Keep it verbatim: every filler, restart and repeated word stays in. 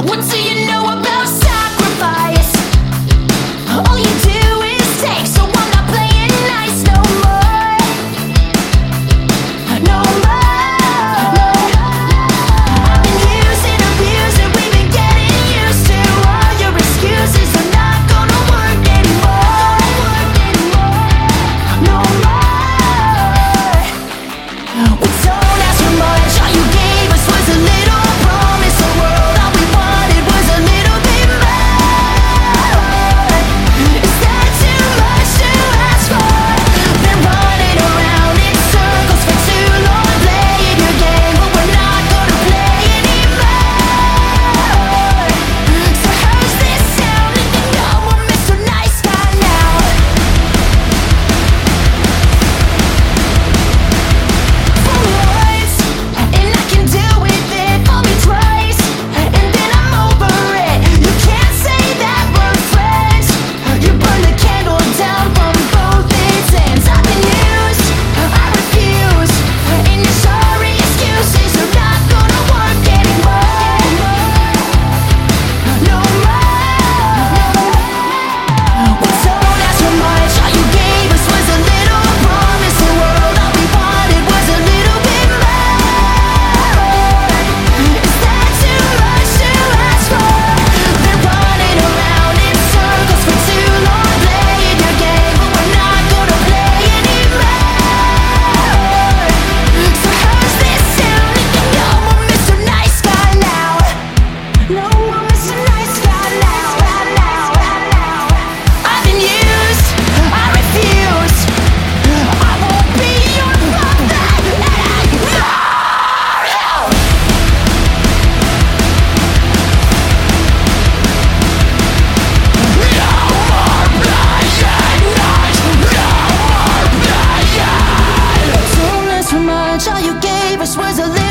What do you know about sacrifice? All you do is take, so I'm not playing nice no more. No more. I've been used and abused, and we've been getting used to all your excuses are not gonna work anymore. No more. We don't ask for much, all you gave us was a little promise of world. All we wanted was a little bit more. Is that too much to ask for? Been running around in circles for too long, playing your game, but we're not gonna play anymore. So how's this sound? And you know I'm Mister Nice Guy now. For once, and I can deal with it. Fool me twice, and then I'm over it. You can't say that we're friends. You burn the candle down from both its ends. I've been used, I refuse, and your sorry excuses are not gonna work anymore. No more. We don't ask for much, all you gave us was a little promise of world. All we wanted was a little bit more. Is that too much to ask for? Been running around in circles for too long, playing your game, but we're not gonna play anymore. So how's this sound? And you know I'm Mister Nice Guy now. No, I'm Mister Nice Guy now. I've been used, I refuse. I won't be your puppet anymore. Don't ask for much, all you gave us was a little